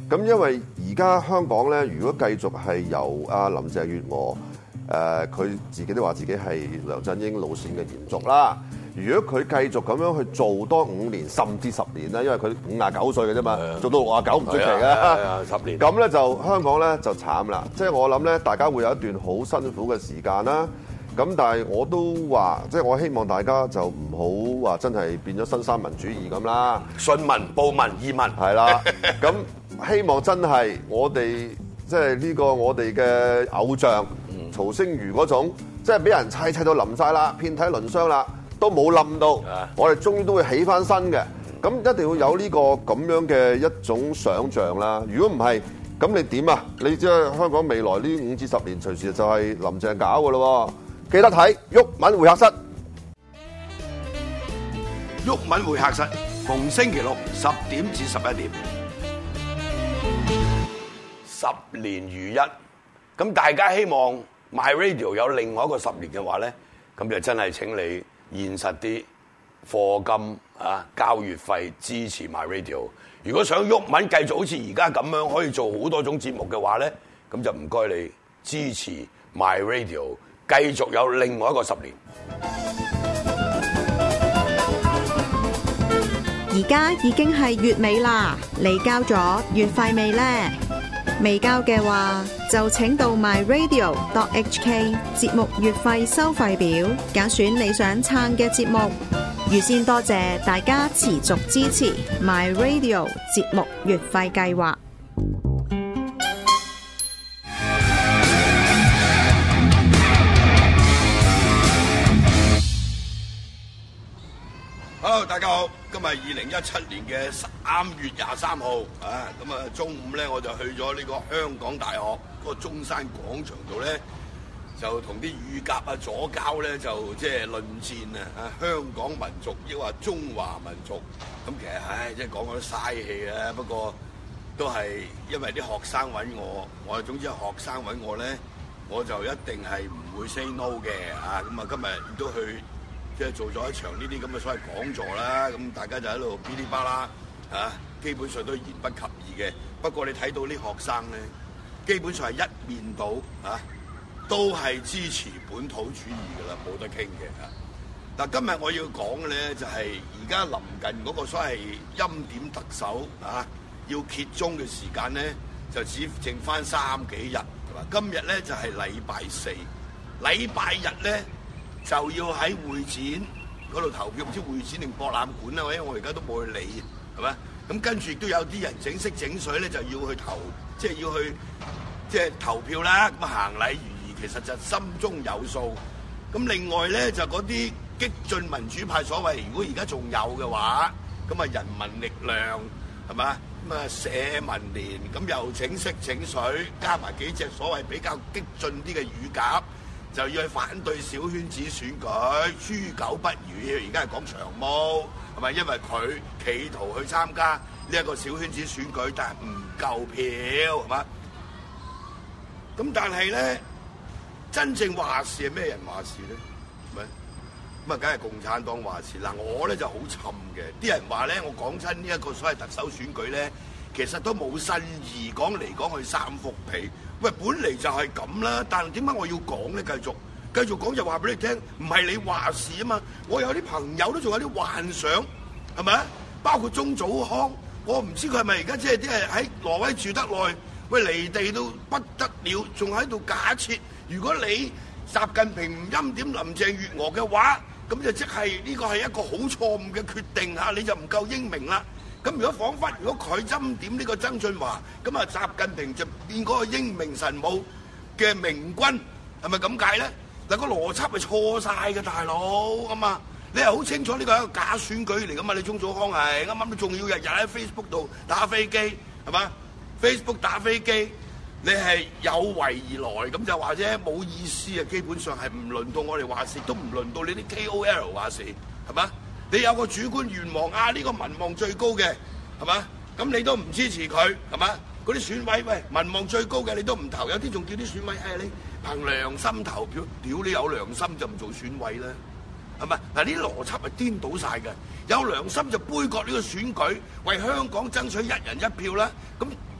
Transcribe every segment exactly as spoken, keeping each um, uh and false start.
咁因為而家香港咧，如果繼續係由阿林鄭月娥誒，佢自己都話自己係梁振英路線嘅延續啦。如果佢繼續咁樣去做多五年甚至十年咧，因為佢五廿九歲嘅啫嘛，做到六廿九唔出奇嘅。 十年咁咧就香港咧就慘啦。即係我諗咧，大家會有一段好辛苦嘅時間啦。咁但係我都話，即係我希望大家就唔好話真係變咗新三民主義咁啦。 順民、暴民、義民係啦。咁希望真係我哋即係呢個我哋嘅偶像曹星如嗰種，即係俾人砌砌到冧晒啦，遍體鱗傷啦，都冇冧到，我哋終於都會起翻身嘅。咁一定要有呢個咁樣嘅一種想像啦。如果唔係，咁你點啊？你知香港未來呢五至十年隨時就係林鄭搞㗎咯喎。記得睇毓民會客室， 毓民會客室逢星期六十點至十一點，十年如一。咁大家希望 My Radio 有另外一個十年嘅話咧，咁就真係請你現實啲課金啊，交月費支持 My Radio。如果想毓民繼續好似而家咁樣可以做好多種節目嘅話咧，咁就唔該你支持 My Radio。繼續有另外一個十年。 而家已經係月尾啦，你交咗月費未呢？未交嘅話，就請到 my radio dot h k 節目月費收費表，揀選你想撐嘅節目。預先多謝大家持續支持 My Radio 節目月費計劃。 好，大家好，今日二零一七年嘅三月廿三號啊，咁啊中午咧我就去咗呢個香港大學嗰個中山廣場度咧，就同啲乳鴿啊左膠咧就即係論戰啊！香港民族抑或中華民族，咁其實唉，即係講嗰啲嘥氣啊。不過都係因為啲學生揾我，我總之係學生揾我咧，我就一定係唔會 say no 嘅啊！咁啊，今日亦都去。即係做咗一場呢啲咁嘅所謂講座啦，咁大家就喺度噼哩啪啦嚇，基本上都言不及義嘅。不過你睇到啲學生咧，基本上係一面倒嚇，都係支持本土主義㗎啦，冇得傾嘅嚇。嗱，今日我要講嘅咧就係而家臨近嗰個所謂欽點特首啊，要揭盅嘅時間咧，就只剩翻三幾日係嘛？今日咧就係禮拜四，禮拜日咧。就要喺會展嗰度投票，唔知會展定博覽館啦，因為我而家都冇去理，係咪？咁跟住亦都有啲人整色整水咧，就要去投，即係要去即係投票啦。咁行禮如儀，其實就心中有數。咁另外咧就嗰啲激進民主派所謂，如果而家仲有嘅話，咁啊人民力量係嘛？咁啊社民連，咁又整色整水，加埋幾隻所謂比較激進啲嘅乳鴿。就要去反對小圈子選舉，豬狗不如。而家係講長毛，係咪？因為佢企圖去參加呢一個小圈子選舉，但係唔夠票，係嘛？咁但係咧，真正話事係咩人話事咧？係咪？咁啊，梗係共產黨話事。嗱，我咧就好沉嘅。啲人話咧，我講親呢一個所謂特首選舉咧，其實都冇新意，講嚟講去三幅被。喂，本嚟就係咁啦，但係點解我要講咧？繼續繼續講就話俾你聽，唔係你話事啊嘛！我有啲朋友都仲有啲幻想，係咪啊？包括鍾祖康，我唔知佢係咪而家即係啲係喺挪威住得耐，喂離地到不得了，仲喺度假設，如果你習近平唔欽點林鄭月娥嘅話，咁就即係呢個係一個好錯誤嘅決定嚇，你就唔夠英明啦。咁如果彷彿如果佢欽點呢個曾俊華，咁啊習近平就變嗰個英明神武嘅明君，係咪咁解咧？嗱，個邏輯係錯晒嘅，大佬咁啊！你係好清楚呢個係一個假選舉嚟噶嘛？你鍾祖康係啱啱都仲要日日喺 Facebook 度打飛機，係嘛 ？Facebook 打飛機，你係有為而來，咁就話啫，冇意思啊！基本上係唔輪到我哋話事，都唔輪到你啲 K O L 話事，係嘛？你有個主觀願望啊，呢、這個民望最高嘅，係嘛？咁你都唔支持佢，係嘛？嗰啲選委喂，民望最高嘅你都唔投，有啲仲叫啲選委誒、哎、你憑良心投票，屌你有良心就唔做選委啦，係咪？嗱，呢啲邏輯係顛倒晒嘅，有良心就杯葛呢個選舉，為香港爭取一人一票啦。咁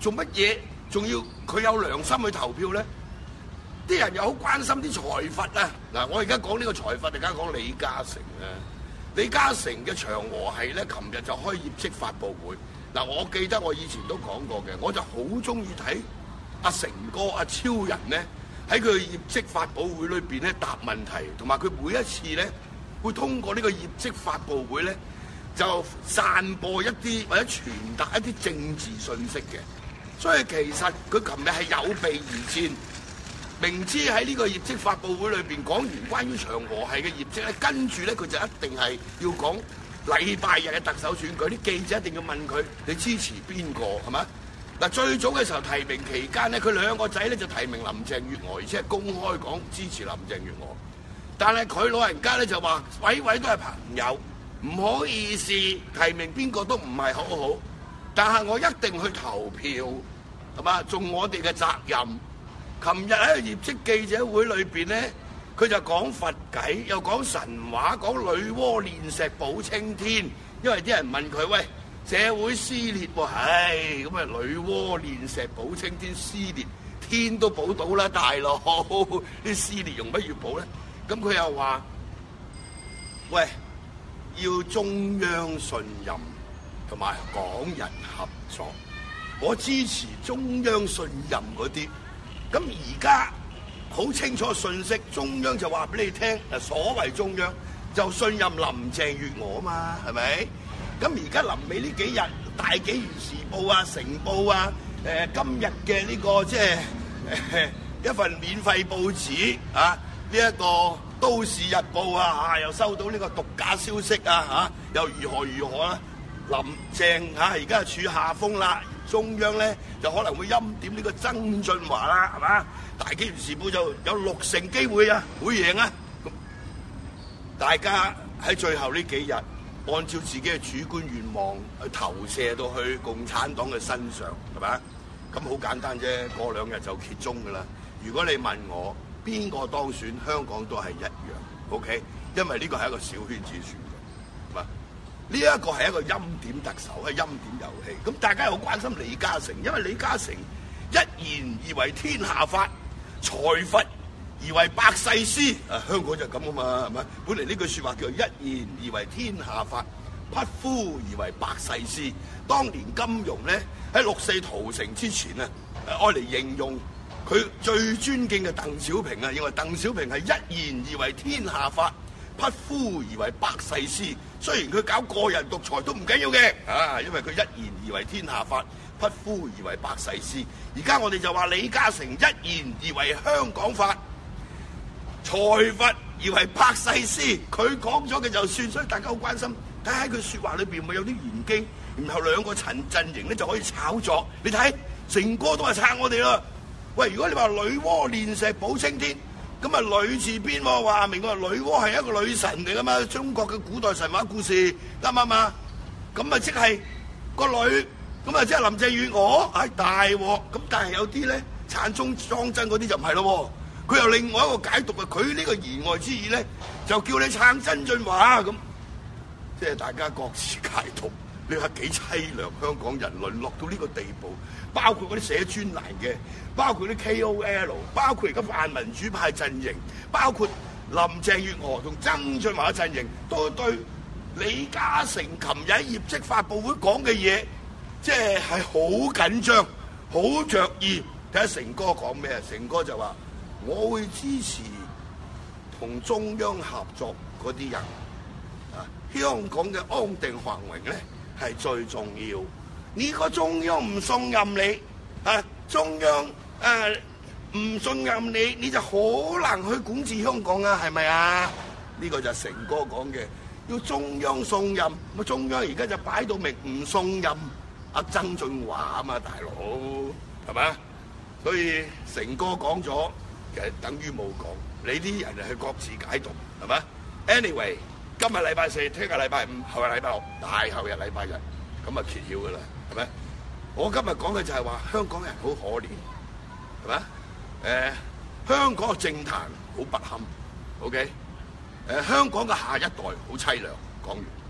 做乜嘢仲要佢有良心去投票咧？啲人又好關心啲財閥啊！嗱，我而家講呢個財閥，而家講李嘉誠啊。李嘉誠嘅長和系咧，琴日就開業績發佈會。嗱，我記得我以前都講過嘅，我就好中意睇阿成哥、阿超人咧喺佢業績發佈會裏邊咧答問題，同埋佢每一次咧會通過呢個業績發佈會咧就散播一啲或者傳達一啲政治信息嘅。所以其實佢琴日係有備而戰。明知喺呢個業績發佈會裏邊講完關於長和系嘅業績咧，跟住咧佢就一定係要講禮拜日嘅特首選舉，啲記者一定要問佢你支持邊個係咪？嗱，最早嘅時候提名期間咧，佢兩個仔咧就提名林鄭月娥，而且係公開講支持林鄭月娥。但係佢老人家咧就話位位都係朋友，唔好意思提名邊個都唔係好好，但係我一定去投票係嘛，盡我哋嘅責任。琴日喺業績記者會裏邊咧，佢就講佛偈，又講神話，講女媧煉石補青天。因為啲人問佢喂，社會撕裂喎，唉，咁啊女媧煉石補青天，撕裂天都補到啦，大佬，啲撕裂用乜要補咧？咁佢又話：喂，要中央信任同埋港人合作，我支持中央信任嗰啲。咁而家好清楚信息，中央就話俾你聽，嗱，所謂中央就信任林鄭月娥啊嘛，係咪？咁而家臨尾呢幾日，大紀元時報啊、成報啊，誒、呃、今日嘅呢個即係、呃、一份免費報紙啊，呢、這、一個都市日報啊，啊又收到呢個獨家消息啊，嚇、啊、又如何如何啦、啊？林鄭嚇而家處下風啦。中央咧就可能會欽點呢個曾俊華啦，係嘛？大紀元時報就有六成機會啊，會贏啊！咁大家喺最後呢幾日，按照自己嘅主觀願望去投射到去共產黨嘅身上，係咪？咁好簡單啫，過兩日就揭盅㗎啦。如果你問我邊個當選，香港都係一樣 ，OK？因為呢個係一個小圈子選舉，係嘛？呢一個係一個欽點特首，係欽點遊戲。咁大家又好關心李嘉誠，因為李嘉誠一言而為天下法，財閥而為百世師。啊，香港就咁啊嘛，係咪？本嚟呢句説話叫做一言而為天下法，匹夫而為百世師。當年金庸咧喺六四屠城之前啊，愛嚟形容佢最尊敬嘅鄧小平啊，認為鄧小平係一言而為天下法，匹夫而為百世師。雖然佢搞個人獨裁都唔緊要嘅，啊，因為佢一言而為天下法，匹夫而為百世師。而家我哋就話李嘉誠一言而為香港法，財閥而為百世師。佢講咗嘅就算，所以大家好關心。睇下佢説話裏邊咪有啲玄機，然後兩個陣陣營咧就可以炒作。你睇成哥都係撐我哋咯。喂，如果你話女媧煉石補青天，咁啊女字邊喎，話明個女媧係一個女神嚟噶嘛，中國嘅古代神話故事啱唔啱啊？咁啊即係個女，咁啊即係林鄭月娥，係大鑊。咁但係有啲咧撐中裝真嗰啲就唔係咯，佢又另外一個解讀啊，佢呢個言外之意咧就叫你撐曾俊華咁，即係大家各自解讀。你話幾凄涼，香港人淪落到呢個地步，包括嗰啲寫專欄嘅，包括啲 K O L， 包括而家泛民主派陣營，包括林鄭月娥同曾俊華嘅陣營，都對李嘉誠琴日喺業績發佈會講嘅嘢，即係係好緊張、好着意。睇下成哥講咩啊？成哥就話：我會支持同中央合作嗰啲人啊，香港嘅安定繁榮咧係最重要。呢個中央唔信任你啊，中央誒唔信任你，你就好難去管治香港啊，係咪啊？呢個就係成哥講嘅，要中央信任。咁中央而家就擺到明唔信任阿曾俊華啊嘛，大佬係咪啊？所以成哥講咗，其實等於冇講。你啲人係各自解讀，係咪 ？Anyway， 今日禮拜四，聽日禮拜五，後日禮拜六，大後日禮拜日，咁啊揭曉噶啦，係咪？我今日講嘅就係話香港人好可憐，係咪？誒、呃，香港嘅政壇好不堪 ，OK？誒、呃，香港嘅下一代好凄涼，講完。